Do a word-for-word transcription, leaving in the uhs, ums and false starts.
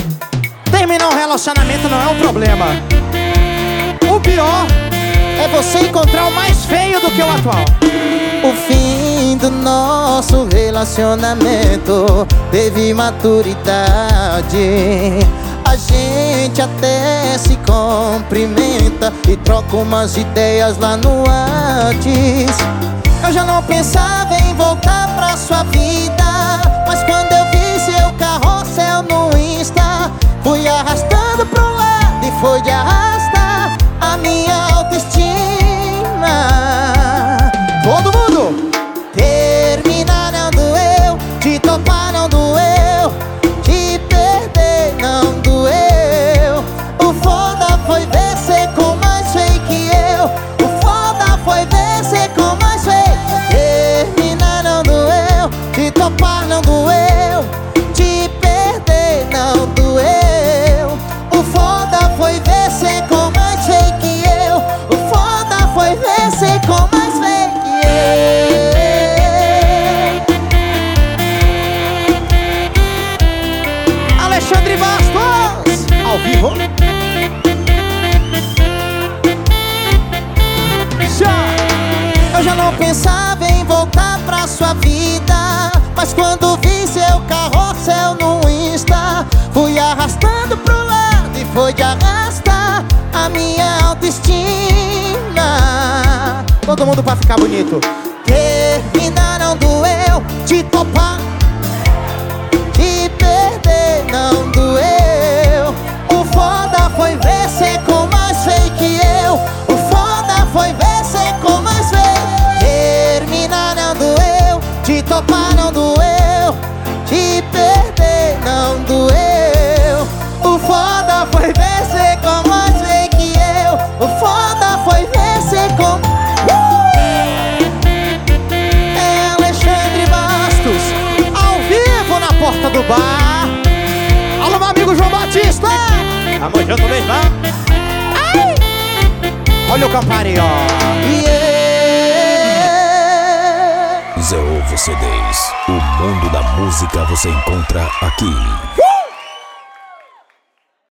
Terminar um relacionamento não é um problema. O pior é você encontrar o mais feio do que o atual. O fim do nosso relacionamento teve maturidade. A gente até se cumprimenta e troca umas ideias lá no Whats. Eu já não pensava em voltar pra sua vida, mas quando eu vi seu carrossel no Insta, fui arrastando pro lado e foi de arrastar a minha autoestima. Todo mundo! Terminar não doeu, te topar não doeu, te perder não doeu. O foda foi ver cê com mais feio que eu. O foda foi ver cê com mais feio. Terminar não doeu, te topar não doeu, te perder não doeu. O foda foi ver cê com mais feio que eu. O foda foi ver cê com mais feio que eu. Alexandre Bastos, ao vivo. Eu já não pensava em voltar pra sua vida, mas quando vi seu carrossel no Insta, fui arrastando pro lado e foi de arrastar a minha autoestima. Todo mundo pra ficar bonito. Terminar não doeu, te topar, te perder não doeu. O foda foi ver cê com mais feio que eu. O foda foi ver cê com mais feio. Terminar não doeu, te topar não doeu, te perder não doeu. O foda foi ver cê com mais feio que eu. O foda foi ver cê com... É Alexandre Bastos, Ao vivo na porta do bar. Alô, meu amigo João Batista. Tamo junto mesmo, hein? Ai! Olha o Campari, ó. Yeah. Zé Ovo C Ds. O mundo da música você encontra aqui.